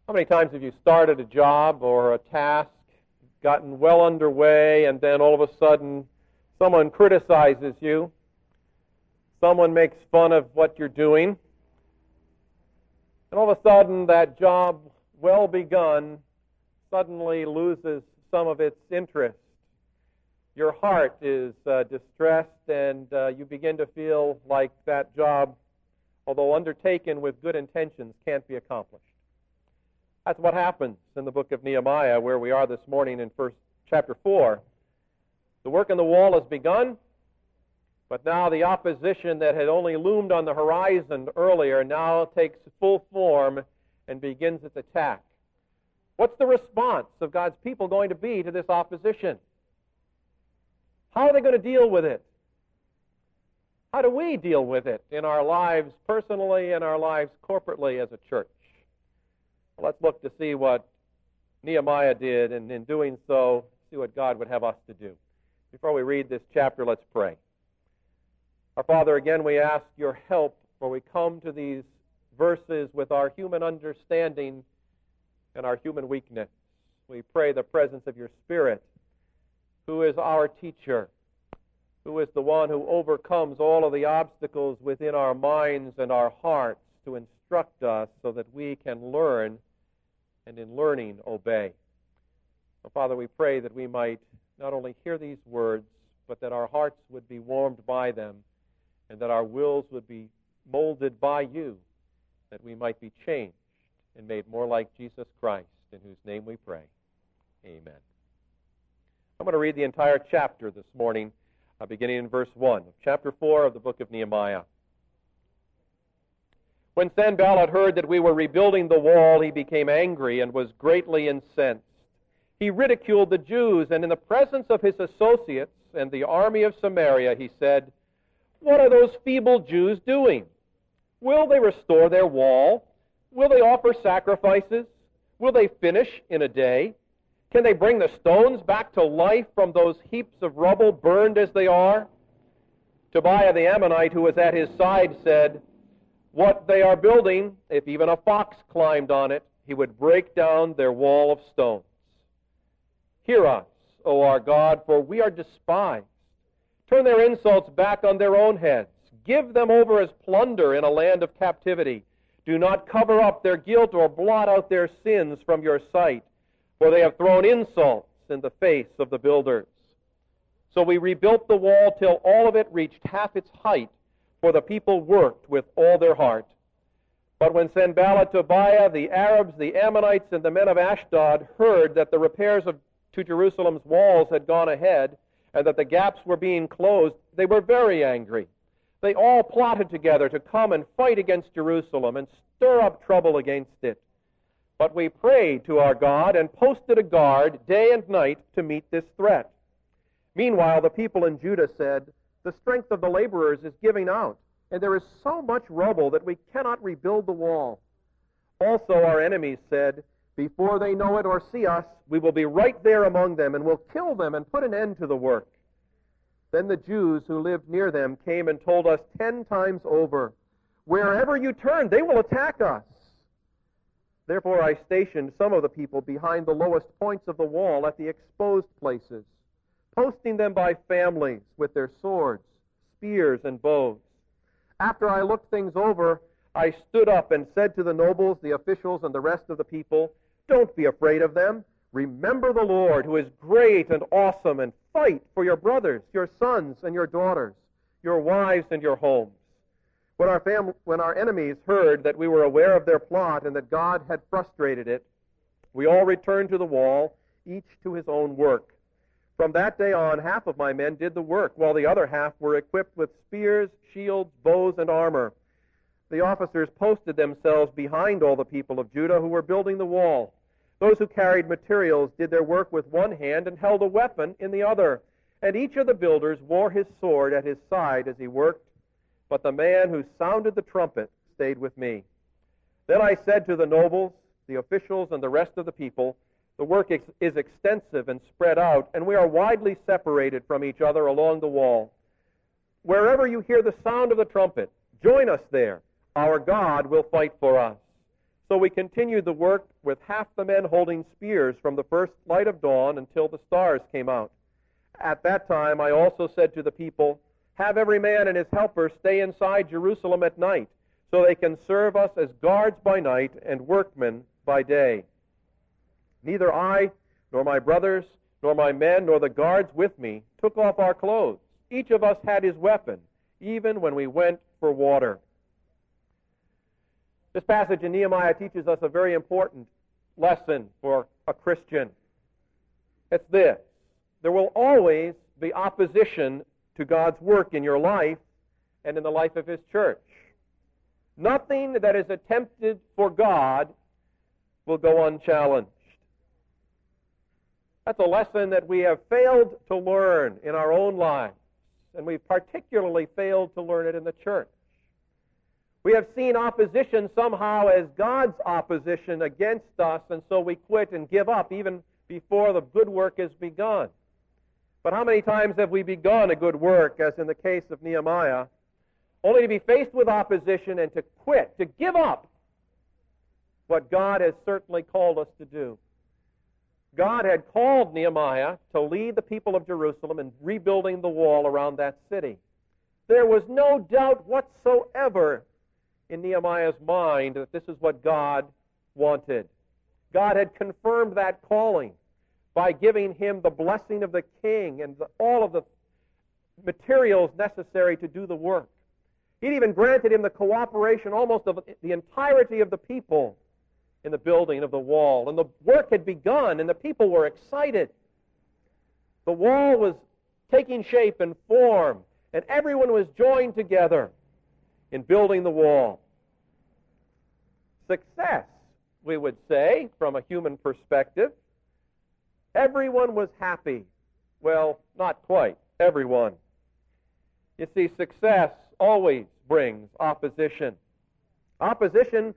How many times have you started a job or a task, gotten well underway, and then all of a sudden someone criticizes you, someone makes fun of what you're doing, and all of a sudden that job, well begun, suddenly loses some of its interest. Your heart is distressed, and you begin to feel like that job, although undertaken with good intentions, can't be accomplished. That's what happens in the book of Nehemiah, where we are this morning in chapter 4. The work on the wall has begun, but now the opposition that had only loomed on the horizon earlier now takes full form and begins its attack. What's the response of God's people going to be to this opposition? How are they going to deal with it? How do we deal with it in our lives personally and our lives corporately as a church? Well, let's look to see what Nehemiah did, and in doing so, see what God would have us to do. Before we read this chapter, let's pray. Our Father, again, we ask your help, for we come to these verses with our human understanding and our human weakness. We pray the presence of your Spirit, who is our teacher, who is the one who overcomes all of the obstacles within our minds and our hearts to instruct us so that we can learn and in learning obey. So, Father, we pray that we might not only hear these words, but that our hearts would be warmed by them and that our wills would be molded by you, that we might be changed and made more like Jesus Christ, in whose name we pray. Amen. I'm going to read the entire chapter this morning, beginning in verse 1 of chapter 4 of the book of Nehemiah. When Sanballat heard that we were rebuilding the wall, he became angry and was greatly incensed. He ridiculed the Jews, and in the presence of his associates and the army of Samaria, he said, "What are those feeble Jews doing? Will they restore their wall? Will they offer sacrifices? Will they finish in a day? Can they bring the stones back to life from those heaps of rubble burned as they are?" Tobiah the Ammonite, who was at his side, said, "What they are building, if even a fox climbed on it, he would break down their wall of stones. Hear us, O our God, for we are despised. Turn their insults back on their own heads. Give them over as plunder in a land of captivity. Do not cover up their guilt or blot out their sins from your sight, for they have thrown insults in the face of the builders." So we rebuilt the wall till all of it reached half its height, for the people worked with all their heart. But when Sanballat, Tobiah, the Arabs, the Ammonites, and the men of Ashdod heard that the repairs to Jerusalem's walls had gone ahead, and that the gaps were being closed, they were very angry. They all plotted together to come and fight against Jerusalem and stir up trouble against it. But we prayed to our God and posted a guard day and night to meet this threat. Meanwhile, the people in Judah said, "The strength of the laborers is giving out, and there is so much rubble that we cannot rebuild the wall." Also our enemies said, "Before they know it or see us, we will be right there among them, and will kill them and put an end to the work." Then the Jews who lived near them came and told us 10 times over, "Wherever you turn, they will attack us." Therefore I stationed some of the people behind the lowest points of the wall at the exposed places, posting them by families with their swords, spears, and bows. After I looked things over, I stood up and said to the nobles, the officials, and the rest of the people, "Don't be afraid of them. Remember the Lord, who is great and awesome, and fight for your brothers, your sons, and your daughters, your wives, and your homes." When our enemies heard that we were aware of their plot and that God had frustrated it, we all returned to the wall, each to his own work. From that day on, half of my men did the work, while the other half were equipped with spears, shields, bows, and armor. The officers posted themselves behind all the people of Judah who were building the wall. Those who carried materials did their work with one hand and held a weapon in the other, and each of the builders wore his sword at his side as he worked. But the man who sounded the trumpet stayed with me. Then I said to the nobles, the officials, and the rest of the people, "The work is extensive and spread out, and we are widely separated from each other along the wall. Wherever you hear the sound of the trumpet, join us there. Our God will fight for us." So we continued the work with half the men holding spears from the first light of dawn until the stars came out. At that time I also said to the people, have every man and his helper stay inside Jerusalem at night, so they can serve us as guards by night and workmen by day. Neither I, nor my brothers, nor my men, nor the guards with me took off our clothes. Each of us had his weapon, even when we went for water. This passage in Nehemiah teaches us a very important lesson for a Christian. It's this: there will always be opposition to God's work in your life and in the life of His church. Nothing that is attempted for God will go unchallenged. That's a lesson that we have failed to learn in our own lives, and we've particularly failed to learn it in the church. We have seen opposition somehow as God's opposition against us, and so we quit and give up even before the good work has begun. But how many times have we begun a good work, as in the case of Nehemiah, only to be faced with opposition and to quit, to give up what God has certainly called us to do? God had called Nehemiah to lead the people of Jerusalem in rebuilding the wall around that city. There was no doubt whatsoever in Nehemiah's mind that this is what God wanted. God had confirmed that calling by giving him the blessing of the king and all of the materials necessary to do the work. He'd even granted him the cooperation almost of the entirety of the people in the building of the wall. And the work had begun, and the people were excited. The wall was taking shape and form, and everyone was joined together in building the wall. Success, we would say, from a human perspective. Everyone was happy. Well, not quite everyone. You see, success always brings opposition. Opposition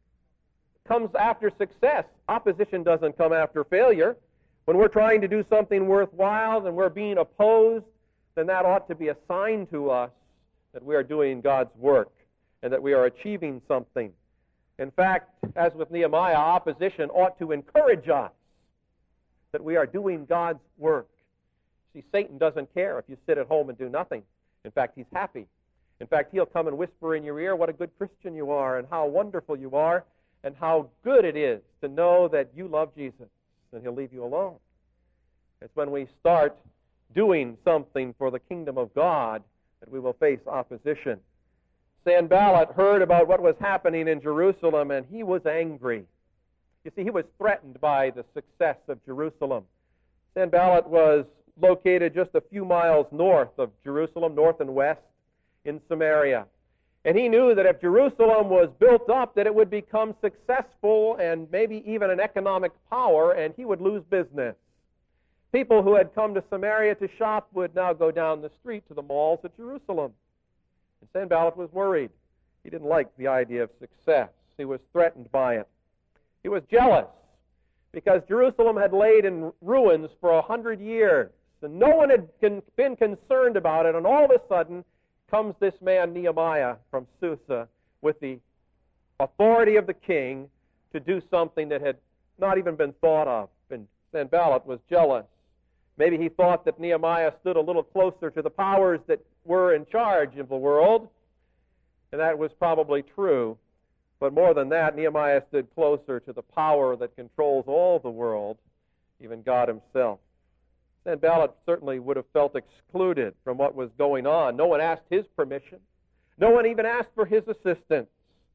comes after success. Opposition doesn't come after failure. When we're trying to do something worthwhile and we're being opposed, then that ought to be a sign to us that we are doing God's work and that we are achieving something. In fact, as with Nehemiah, opposition ought to encourage us that we are doing God's work. See, Satan doesn't care if you sit at home and do nothing. In fact, he's happy. In fact, he'll come and whisper in your ear what a good Christian you are and how wonderful you are and how good it is to know that you love Jesus, and he'll leave you alone. It's when we start doing something for the kingdom of God that we will face opposition. Sanballat heard about what was happening in Jerusalem, and he was angry. You see, he was threatened by the success of Jerusalem. Sanballat was located just a few miles north of Jerusalem, north and west, in Samaria. And he knew that if Jerusalem was built up, that it would become successful and maybe even an economic power, and he would lose business. People who had come to Samaria to shop would now go down the street to the malls of Jerusalem. And Sanballat was worried. He didn't like the idea of success. He was threatened by it. He was jealous because Jerusalem had laid in ruins for 100 years, and no one had been concerned about it, and all of a sudden comes this man Nehemiah from Susa with the authority of the king to do something that had not even been thought of. And Sanballat was jealous. Maybe he thought that Nehemiah stood a little closer to the powers that were in charge of the world, and that was probably true. But more than that, Nehemiah stood closer to the power that controls all the world, even God himself. Sanballat certainly would have felt excluded from what was going on. No one asked his permission. No one even asked for his assistance.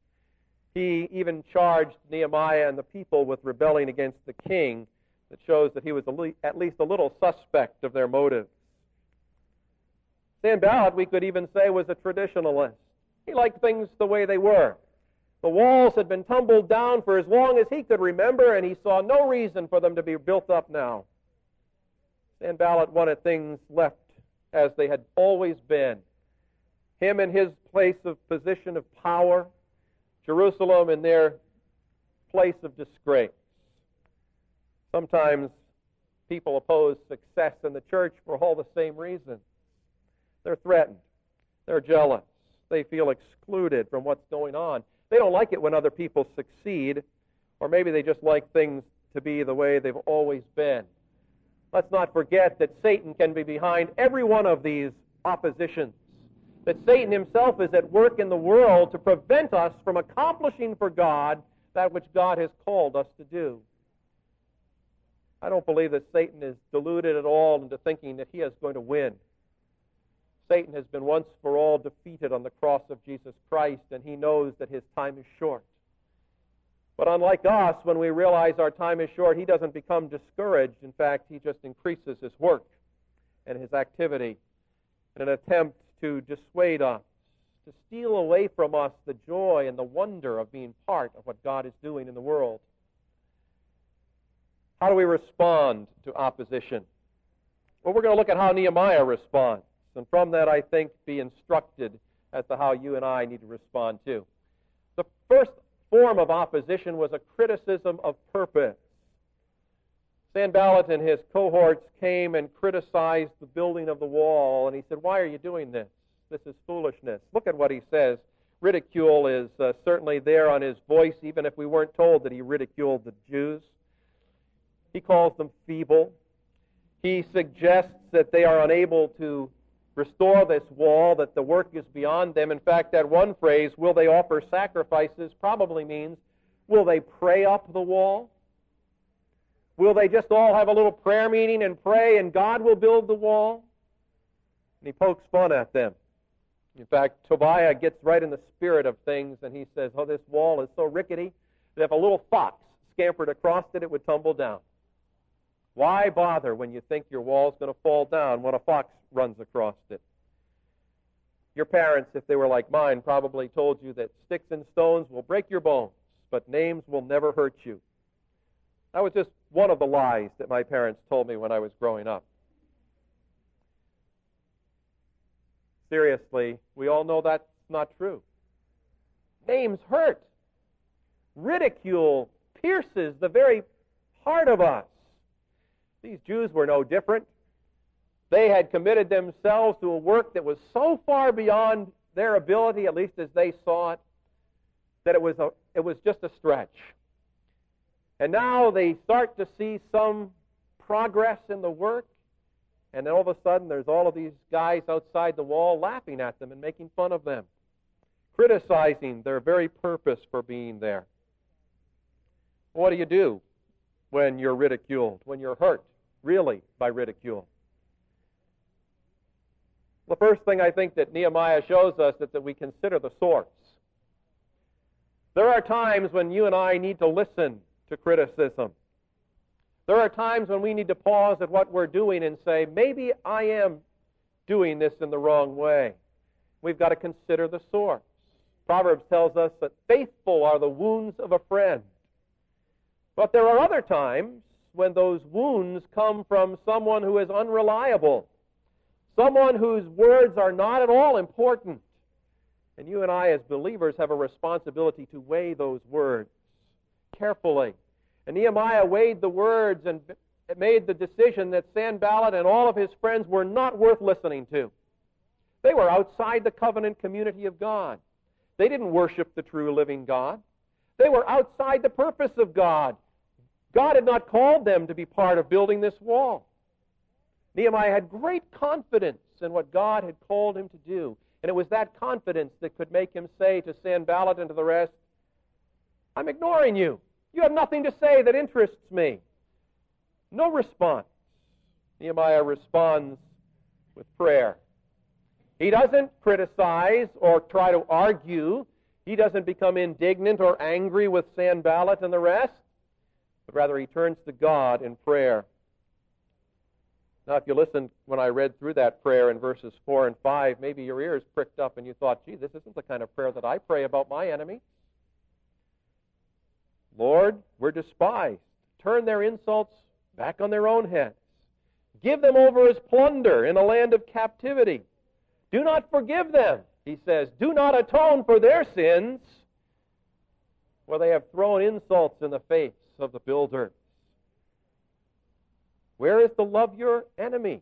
He even charged Nehemiah and the people with rebelling against the king. That shows that he was at least a little suspect of their motives. Sanballat, we could even say, was a traditionalist. He liked things the way they were. The walls had been tumbled down for as long as he could remember, and he saw no reason for them to be built up now. Sanballat wanted things left as they had always been. Him in his place of position of power, Jerusalem in their place of disgrace. Sometimes people oppose success in the church for all the same reasons. They're threatened. They're jealous. They feel excluded from what's going on. They don't like it when other people succeed, or maybe they just like things to be the way they've always been. Let's not forget that Satan can be behind every one of these oppositions, that Satan himself is at work in the world to prevent us from accomplishing for God that which God has called us to do. I don't believe that Satan is deluded at all into thinking that he is going to win. Satan has been once for all defeated on the cross of Jesus Christ, and he knows that his time is short. But unlike us, when we realize our time is short, he doesn't become discouraged. In fact, he just increases his work and his activity in an attempt to dissuade us, to steal away from us the joy and the wonder of being part of what God is doing in the world. How do we respond to opposition? Well, we're going to look at how Nehemiah responds, and from that, I think, be instructed as to how you and I need to respond too. The first form of opposition was a criticism of purpose. Sanballat and his cohorts came and criticized the building of the wall, and he said, "Why are you doing this? This is foolishness." Look at what he says. Ridicule is certainly there on his voice, even if we weren't told that he ridiculed the Jews. He calls them feeble. He suggests that they are unable to restore this wall, that the work is beyond them. In fact, that one phrase, "will they offer sacrifices," probably means, will they pray up the wall? Will they just all have a little prayer meeting and pray and God will build the wall? And he pokes fun at them. In fact, Tobiah gets right in the spirit of things, and he says, "Oh, this wall is so rickety that if a little fox scampered across it, it would tumble down. Why bother when you think your wall's going to fall down when a fox runs across it?" Your parents, if they were like mine, probably told you that sticks and stones will break your bones, but names will never hurt you. That was just one of the lies that my parents told me when I was growing up. Seriously, we all know that's not true. Names hurt. Ridicule pierces the very heart of us. These Jews were no different. They had committed themselves to a work that was so far beyond their ability, at least as they saw it, that it was just a stretch. And now they start to see some progress in the work, and then all of a sudden there's all of these guys outside the wall laughing at them and making fun of them, criticizing their very purpose for being there. What do you do when you're ridiculed, when you're hurt, really, by ridicule? The first thing I think that Nehemiah shows us is that we consider the source. There are times when you and I need to listen to criticism. There are times when we need to pause at what we're doing and say, maybe I am doing this in the wrong way. We've got to consider the source. Proverbs tells us that faithful are the wounds of a friend. But there are other times when those wounds come from someone who is unreliable, someone whose words are not at all important. And you and I as believers have a responsibility to weigh those words carefully. And Nehemiah weighed the words and made the decision that Sanballat and all of his friends were not worth listening to. They were outside the covenant community of God. They didn't worship the true living God. They were outside the purpose of God. God had not called them to be part of building this wall. Nehemiah had great confidence in what God had called him to do. And it was that confidence that could make him say to Sanballat and to the rest, "I'm ignoring you. You have nothing to say that interests me." No response. Nehemiah responds with prayer. He doesn't criticize or try to argue. He doesn't become indignant or angry with Sanballat and the rest, but rather he turns to God in prayer. Now, if you listened when I read through that prayer in verses 4 and 5, maybe your ears pricked up and you thought, "Gee, this isn't the kind of prayer that I pray about my enemy. Lord, we're despised. Turn their insults back on their own heads. Give them over as plunder in a land of captivity. Do not forgive them," he says. "Do not atone for their sins, for they have thrown insults in the face of the builders." Where is the love your enemy?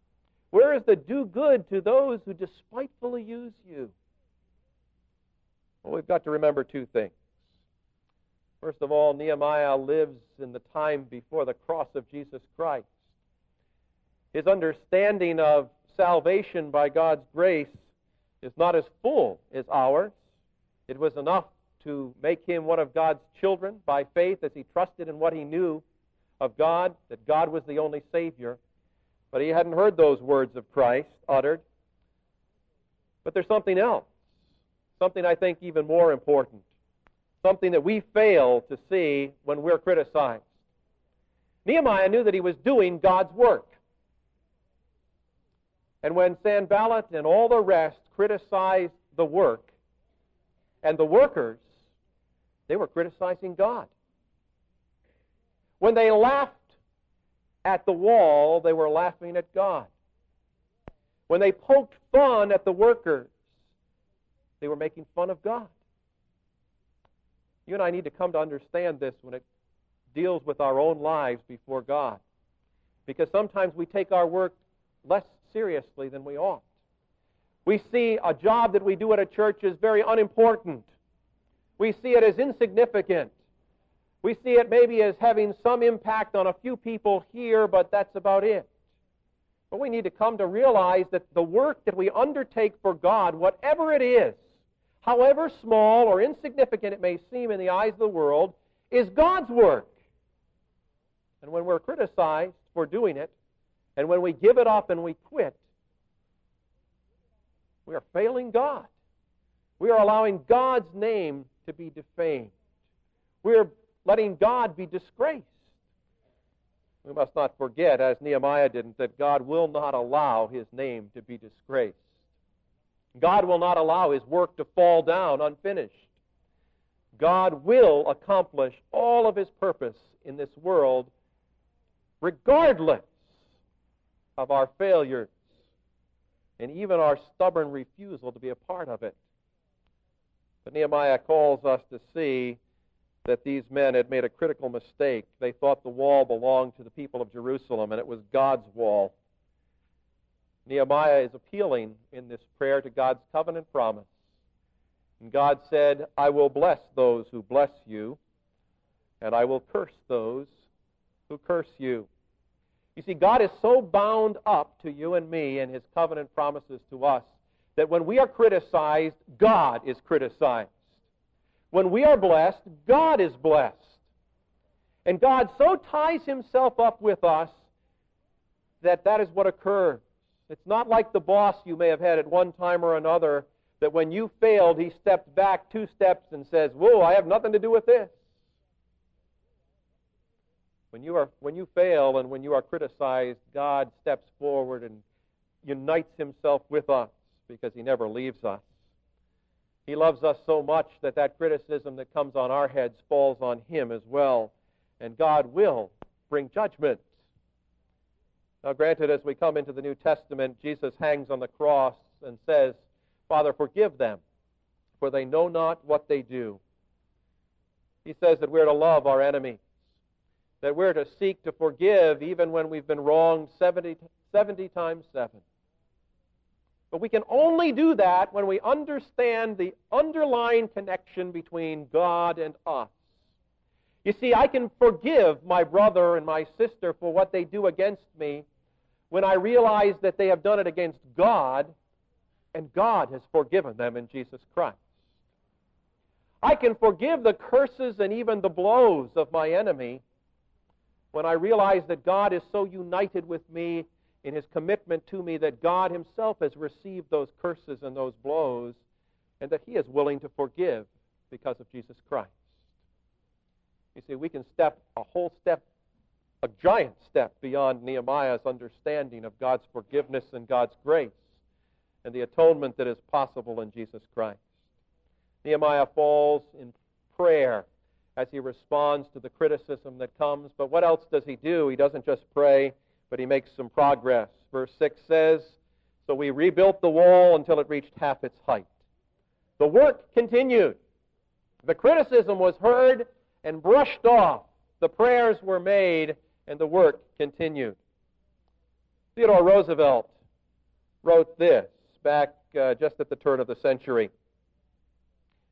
Where is the do good to those who despitefully use you? Well, we've got to remember two things. First of all, Nehemiah lives in the time before the cross of Jesus Christ. His understanding of salvation by God's grace is not as full as ours. It was enough to make him one of God's children by faith as he trusted in what he knew of God, that God was the only Savior. But he hadn't heard those words of Christ uttered. But there's something else, something I think even more important, something that we fail to see when we're criticized. Nehemiah knew that he was doing God's work. And when Sanballat and all the rest criticized the work and the workers, they were criticizing God. When they laughed at the wall, they were laughing at God. When they poked fun at the workers, they were making fun of God. You and I need to come to understand this when it deals with our own lives before God. Because sometimes we take our work less seriously than we ought. We see a job that we do at a church as very unimportant. We see it as insignificant. We see it maybe as having some impact on a few people here, but that's about it. But we need to come to realize that the work that we undertake for God, whatever it is, however small or insignificant it may seem in the eyes of the world, is God's work. And when we're criticized for doing it, and when we give it up and we quit, we are failing God. We are allowing God's name to be defamed. We are letting God be disgraced. We must not forget, as Nehemiah didn't, that God will not allow his name to be disgraced. God will not allow his work to fall down unfinished. God will accomplish all of his purpose in this world regardless of our failures and even our stubborn refusal to be a part of it. But Nehemiah calls us to see that these men had made a critical mistake. They thought the wall belonged to the people of Jerusalem, and it was God's wall. Nehemiah is appealing in this prayer to God's covenant promise. And God said, I will bless those who bless you, and I will curse those who curse you. You see, God is so bound up to you and me and his covenant promises to us that when we are criticized, God is criticized. When we are blessed, God is blessed. And God so ties himself up with us that that is what occurs. It's not like the boss you may have had at one time or another that when you failed, he stepped back 2 steps and says, whoa, I have nothing to do with this. When you fail and when you are criticized, God steps forward and unites himself with us because he never leaves us. He loves us so much that that criticism that comes on our heads falls on him as well. And God will bring judgment. Now, granted, as we come into the New Testament, Jesus hangs on the cross and says, Father, forgive them, for they know not what they do. He says that we're to love our enemies, that we're to seek to forgive even when we've been wronged 70 times 7. But we can only do that when we understand the underlying connection between God and us. You see, I can forgive my brother and my sister for what they do against me when I realize that they have done it against God, and God has forgiven them in Jesus Christ. I can forgive the curses and even the blows of my enemy when I realize that God is so united with me in his commitment to me that God himself has received those curses and those blows, and that he is willing to forgive because of Jesus Christ. You see, we can step a giant step beyond Nehemiah's understanding of God's forgiveness and God's grace and the atonement that is possible in Jesus Christ. Nehemiah falls in prayer as he responds to the criticism that comes. But what else does he do? He doesn't just pray, but he makes some progress. Verse 6 says, so we rebuilt the wall until it reached half its height. The work continued. The criticism was heard and brushed off. The prayers were made, and the work continued. Theodore Roosevelt wrote this back just at the turn of the century.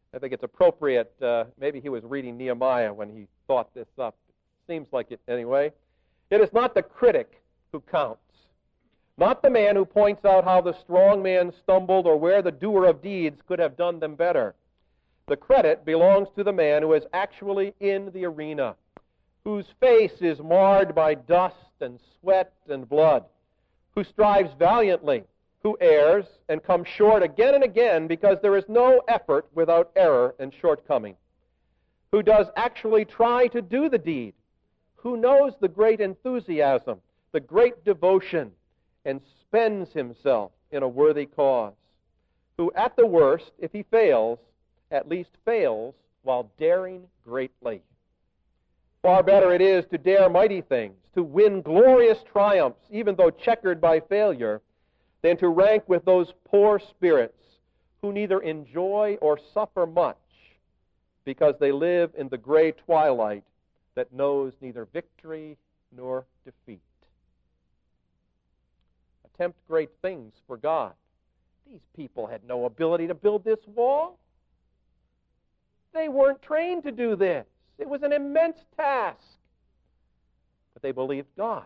I think it's appropriate. Maybe he was reading Nehemiah when he thought this up. Seems like it anyway. It is not the critic who counts, not the man who points out how the strong man stumbled or where the doer of deeds could have done them better. The credit belongs to the man who is actually in the arena, whose face is marred by dust and sweat and blood, who strives valiantly, who errs and comes short again and again because there is no effort without error and shortcoming, who does actually try to do the deed, who knows the great enthusiasm, the great devotion, and spends himself in a worthy cause, who at the worst, if he fails, at least fails while daring greatly. Far better it is to dare mighty things, to win glorious triumphs, even though checkered by failure, than to rank with those poor spirits who neither enjoy or suffer much because they live in the gray twilight that knows neither victory nor defeat. Attempt great things for God. These people had no ability to build this wall. They weren't trained to do this. It was an immense task. But they believed God.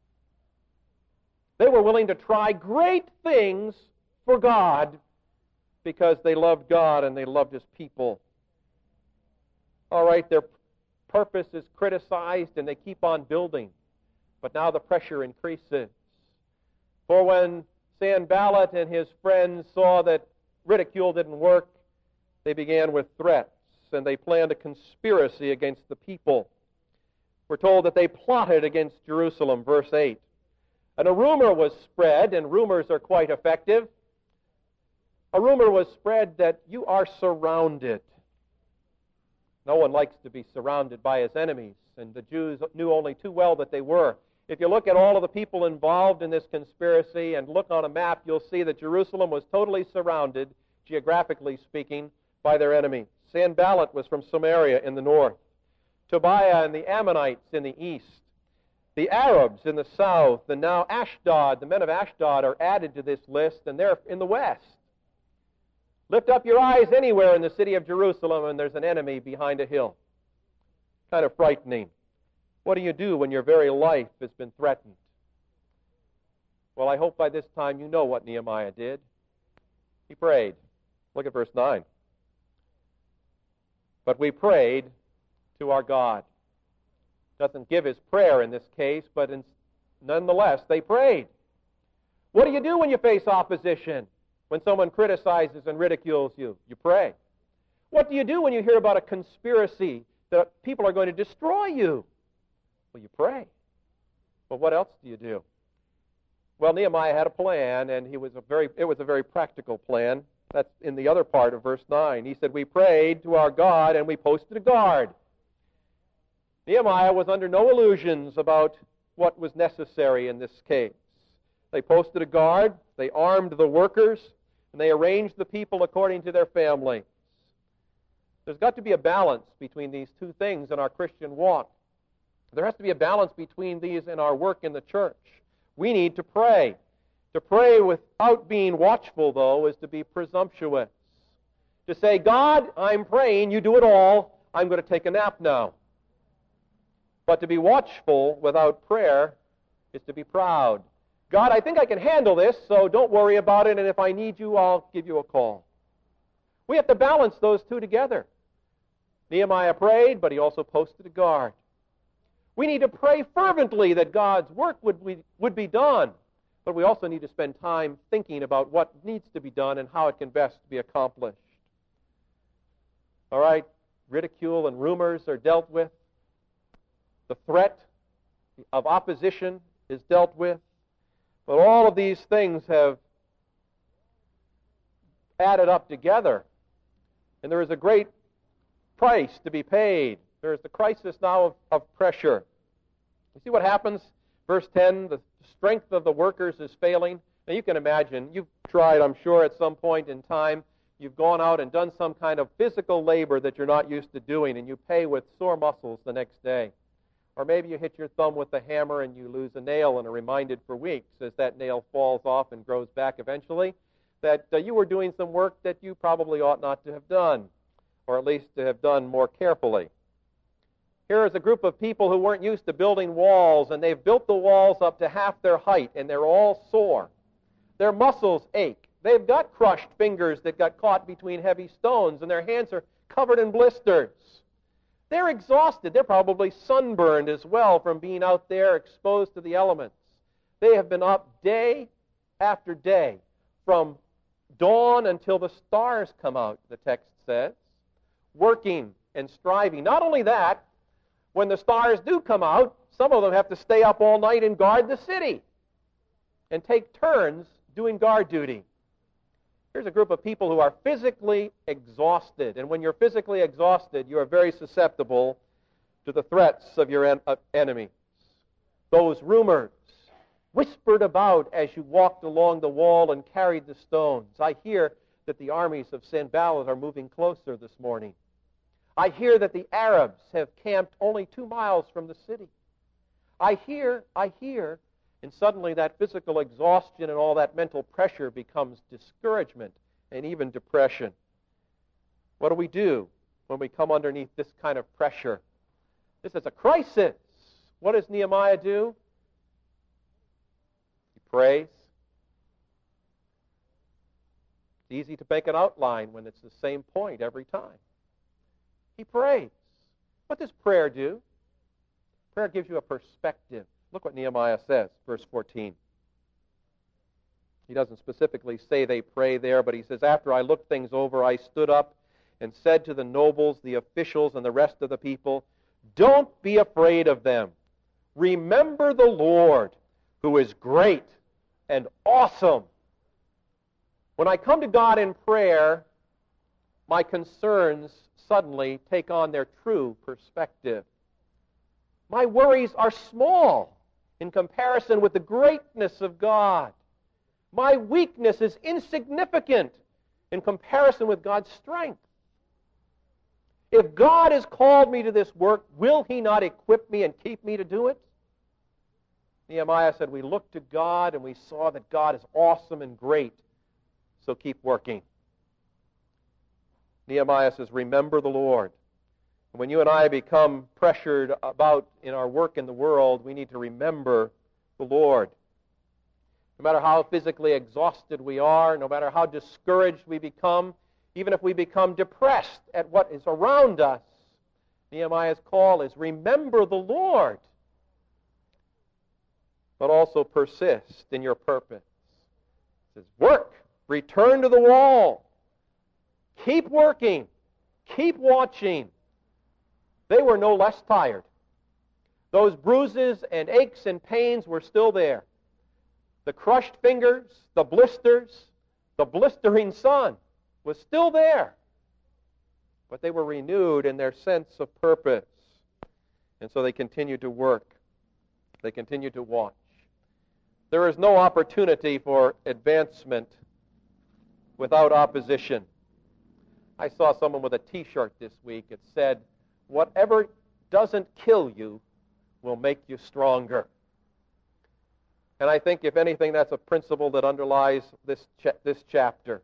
They were willing to try great things for God because they loved God and they loved His people. All right, their purpose is criticized and they keep on building. But now the pressure increases. For when Sanballat and his friends saw that ridicule didn't work, they began with threats and they planned a conspiracy against the people. We're told that they plotted against Jerusalem, verse 8. And a rumor was spread, and rumors are quite effective. A rumor was spread that you are surrounded. No one likes to be surrounded by his enemies, and the Jews knew only too well that they were. If you look at all of the people involved in this conspiracy and look on a map, you'll see that Jerusalem was totally surrounded, geographically speaking, by their enemies. Sanballat was from Samaria in the north, Tobiah and the Ammonites in the east, the Arabs in the south, and now Ashdod, the men of Ashdod are added to this list, and they're in the west. Lift up your eyes anywhere in the city of Jerusalem, and there's an enemy behind a hill. Kind of frightening. What do you do when your very life has been threatened? Well, I hope by this time you know what Nehemiah did. He prayed. Look at verse 9. But we prayed to our God. Doesn't give his prayer in this case, but nonetheless, they prayed. What do you do when you face opposition? When someone criticizes and ridicules you? You pray. What do you do when you hear about a conspiracy that people are going to destroy you? Well, you pray. But what else do you do? Well, Nehemiah had a plan, and it was a very practical plan. That's in the other part of verse 9. He said, we prayed to our God, and we posted a guard. Nehemiah was under no illusions about what was necessary in this case. They posted a guard, they armed the workers, and they arranged the people according to their families. There's got to be a balance between these two things in our Christian walk. There has to be a balance between these in our work in the church. We need to pray. To pray without being watchful, though, is to be presumptuous. To say, God, I'm praying, you do it all, I'm going to take a nap now. But to be watchful without prayer is to be proud. God, I think I can handle this, so don't worry about it, and if I need you, I'll give you a call. We have to balance those two together. Nehemiah prayed, but he also posted a guard. We need to pray fervently that God's work would be done, but we also need to spend time thinking about what needs to be done and how it can best be accomplished. All right, ridicule and rumors are dealt with. The threat of opposition is dealt with. But all of these things have added up together. And there is a great price to be paid. There is the crisis now of pressure. You see what happens? Verse 10, the strength of the workers is failing. Now you can imagine, you've tried, I'm sure, at some point in time, you've gone out and done some kind of physical labor that you're not used to doing, and you pay with sore muscles the next day. Or maybe you hit your thumb with a hammer and you lose a nail and are reminded for weeks as that nail falls off and grows back eventually that you were doing some work that you probably ought not to have done. or at least to have done more carefully. Here is a group of people who weren't used to building walls, and they've built the walls up to half their height, and they're all sore. Their muscles ache. They've got crushed fingers that got caught between heavy stones, and their hands are covered in blisters. They're exhausted. They're probably sunburned as well from being out there exposed to the elements. They have been up day after day, from dawn until the stars come out, the text says, working and striving. Not only that, when the stars do come out, some of them have to stay up all night and guard the city and take turns doing guard duty. Here's a group of people who are physically exhausted. And when you're physically exhausted, you are very susceptible to the threats of your enemies. Those rumors whispered about as you walked along the wall and carried the stones. I hear that the armies of Sanballat are moving closer this morning. I hear that the Arabs have camped only 2 miles from the city. I hear, and suddenly that physical exhaustion and all that mental pressure becomes discouragement and even depression. What do we do when we come underneath this kind of pressure? This is a crisis. What does Nehemiah do? He prays. It's easy to make an outline when it's the same point every time. He prays. What does prayer do? Prayer gives you a perspective. Look what Nehemiah says, verse 14. He doesn't specifically say they pray there, but he says, after I looked things over, I stood up and said to the nobles, the officials, and the rest of the people, don't be afraid of them. Remember the Lord, who is great and awesome. When I come to God in prayer, my concerns suddenly take on their true perspective. My worries are small in comparison with the greatness of God. My weakness is insignificant in comparison with God's strength. If God has called me to this work, will He not equip me and keep me to do it? Nehemiah said, we looked to God and we saw that God is awesome and great, so keep working. Nehemiah says, remember the Lord. When you and I become pressured about in our work in the world, we need to remember the Lord. No matter how physically exhausted we are, no matter how discouraged we become, even if we become depressed at what is around us, Nehemiah's call is remember the Lord, but also persist in your purpose. It says, work, return to the wall, keep working, keep watching. They were no less tired. Those bruises and aches and pains were still there. The crushed fingers, the blisters, the blistering sun was still there. But they were renewed in their sense of purpose. And so they continued to work. They continued to watch. There is no opportunity for advancement without opposition. I saw someone with a T-shirt this week. It said, whatever doesn't kill you will make you stronger. And I think, if anything, that's a principle that underlies this chapter.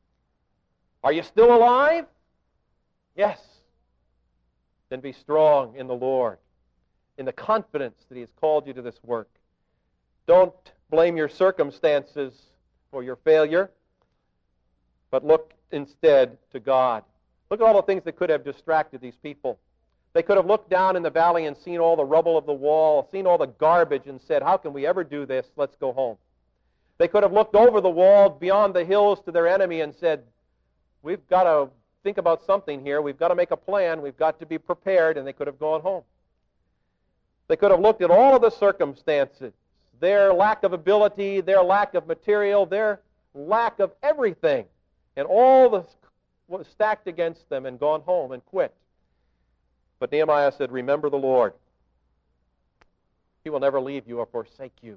Are you still alive? Yes. Then be strong in the Lord, in the confidence that He has called you to this work. Don't blame your circumstances for your failure, but look instead to God. Look at all the things that could have distracted these people. They could have looked down in the valley and seen all the rubble of the wall, seen all the garbage, and said, how can we ever do this? Let's go home. They could have looked over the wall beyond the hills to their enemy and said, we've got to think about something here. We've got to make a plan. We've got to be prepared, and they could have gone home. They could have looked at all of the circumstances, their lack of ability, their lack of material, their lack of everything, and all the was stacked against them, and gone home and quit. But Nehemiah said, remember the Lord. He will never leave you or forsake you.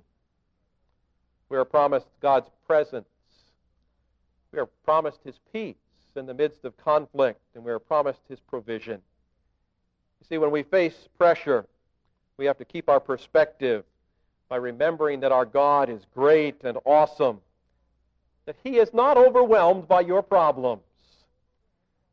We are promised God's presence. We are promised His peace in the midst of conflict, and we are promised His provision. You see, when we face pressure, we have to keep our perspective by remembering that our God is great and awesome, that He is not overwhelmed by your problems.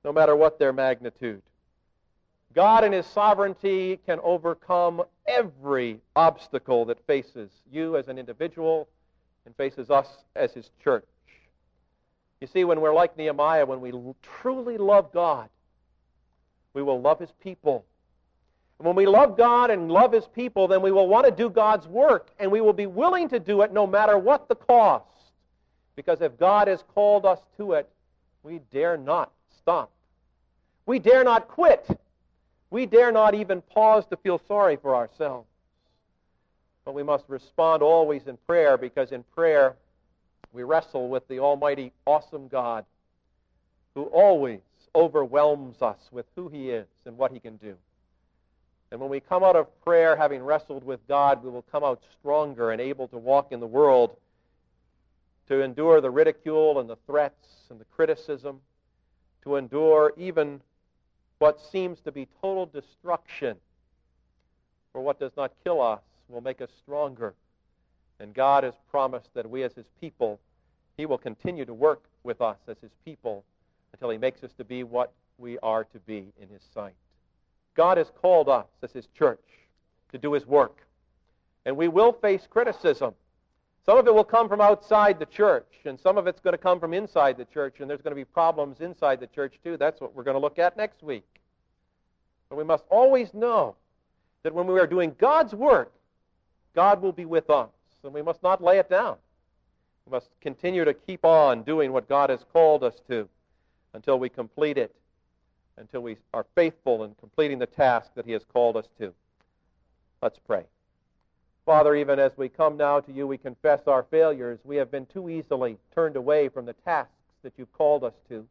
no matter what their magnitude. God in His sovereignty can overcome every obstacle that faces you as an individual and faces us as His church. You see, when we're like Nehemiah, when we truly love God, we will love His people. And when we love God and love His people, then we will want to do God's work, and we will be willing to do it no matter what the cost. Because if God has called us to it, we dare not stop. We dare not quit. We dare not even pause to feel sorry for ourselves. But we must respond always in prayer, because in prayer we wrestle with the almighty, awesome God who always overwhelms us with who He is and what He can do. And when we come out of prayer having wrestled with God, we will come out stronger and able to walk in the world, to endure the ridicule and the threats and the criticism, to endure even what seems to be total destruction. For what does not kill us will make us stronger. And God has promised that we as His people, He will continue to work with us as His people until He makes us to be what we are to be in His sight. God has called us as His church to do His work. And we will face criticism. Some of it will come from outside the church, and some of it's going to come from inside the church, and there's going to be problems inside the church too. That's what we're going to look at next week. But we must always know that when we are doing God's work, God will be with us, and we must not lay it down. We must continue to keep on doing what God has called us to until we complete it, until we are faithful in completing the task that He has called us to. Let's pray. Father, even as we come now to You, we confess our failures. We have been too easily turned away from the tasks that You've called us to.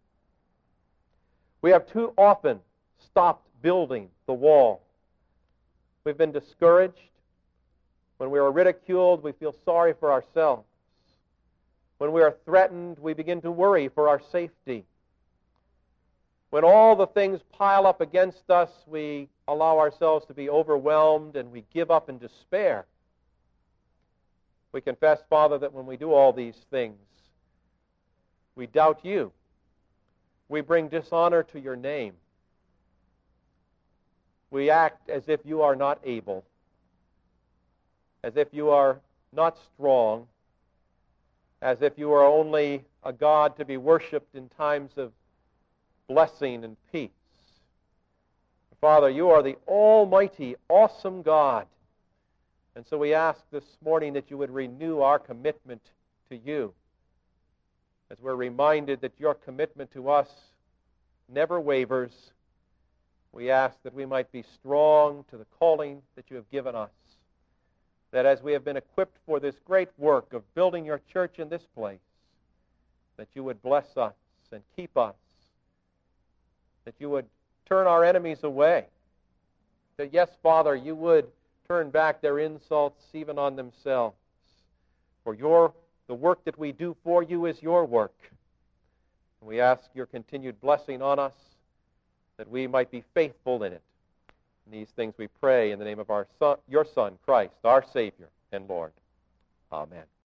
We have too often stopped building the wall. We've been discouraged. When we are ridiculed, we feel sorry for ourselves. When we are threatened, we begin to worry for our safety. When all the things pile up against us, we allow ourselves to be overwhelmed and we give up in despair. We confess, Father, that when we do all these things, we doubt You. We bring dishonor to Your name. We act as if You are not able, as if You are not strong, as if You are only a God to be worshipped in times of blessing and peace. Father, You are the almighty, awesome God. And so we ask this morning that You would renew our commitment to You, as we're reminded that Your commitment to us never wavers. We ask that we might be strong to the calling that You have given us, that as we have been equipped for this great work of building Your church in this place, that You would bless us and keep us, that You would turn our enemies away, that, yes, Father, You would turn back their insults even on themselves. For the work that we do for You is Your work. And we ask Your continued blessing on us, that we might be faithful in it. And these things we pray in the name of Your Son, Christ, our Savior and Lord. Amen.